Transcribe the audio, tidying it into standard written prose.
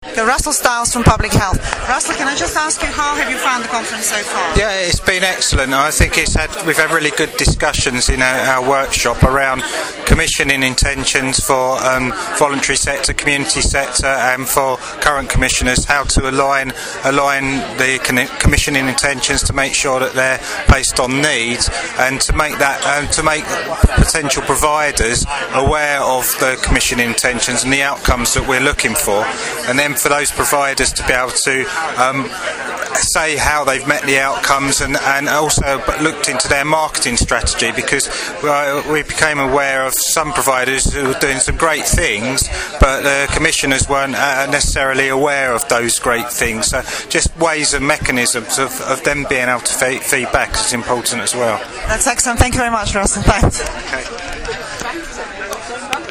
Okay, Russell Stiles from Public Health. Russell, can I just ask you, how have you found the conference so far? Yeah, it's been excellent. I think we've had really good discussions in our workshop around commissioning intentions for voluntary sector, community sector, and for current commissioners, how to align the commissioning intentions to make sure that they're based on needs, and to make potential providers aware of the commissioning intentions and the outcomes that we're looking for, and then for those providers to be able to say how they've met the outcomes, and also looked into their marketing strategy, because we became aware of some providers who were doing some great things, but the commissioners weren't necessarily aware of those great things. So just ways and mechanisms of them being able to feed back is important as well. That's excellent. Thank you very much, Russell. Thanks. Okay.